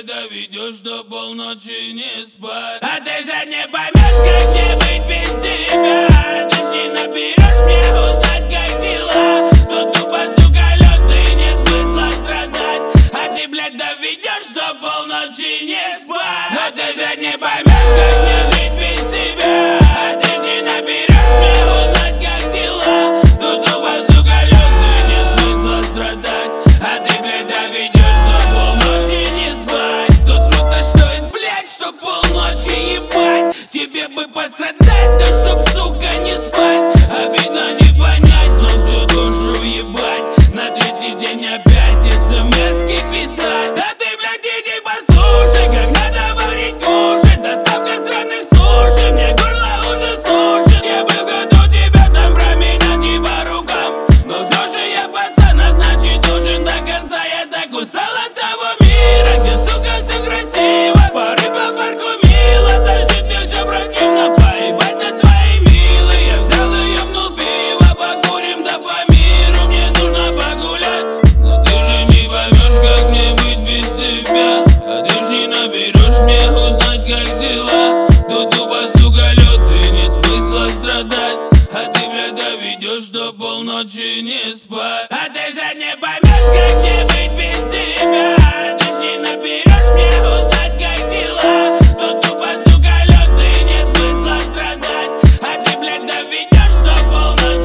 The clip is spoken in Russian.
блядь, доведешь до полночи не спать. А ты же не поймешь, как мне быть без тебя. Ты ж не наберешь мне узнать, как дела. Тут тупо, сука, лёд, и нет смысла страдать. А ты, блядь, доведешь до полночи не спать. Но ты же не поймешь, как мне жить без тебя. А ты ж не наберешь мне узнать, как дела. Тут тупо, сука, лёд, и нет смысла страдать. А ты, блядь, доведешь до полночи не спать. Тут круто, что есть, блядь, что полночи ебать. Тебе бы пострадать, да чтоб, сука, не спать. Обидно не понять, но всю душу ебать. На третий день опять смс-ки писать. Да ты, блядь, иди послушай, как надо варить кушать. Доставка странных суши, мне горло уже сушит. Я был готов тебя там променять и по рукам, но все же я пацан, а значит должен до конца. Я так устал от того мира, где, сука, все красиво. Пары по парку мило, торчит мне все противно. Поебать на твои милые, я взял и ебнул пиво. Покурим да по миру, мне нужно погулять. Но ты же не поймешь, как мне быть без тебя. А ты ж не наберешь мне узнать, как дела. Тут тупо, сука, лёд, и нет смысла страдать. А ты, блядь, доведешь до полночи не спать. А ты же не поймешь, как мне быть без тебя. Ты ж не наберешь мне узнать, как дела. Тут тупо, сука, лёд, и нет смысла страдать. А ты, блядь, доведешь до полночи.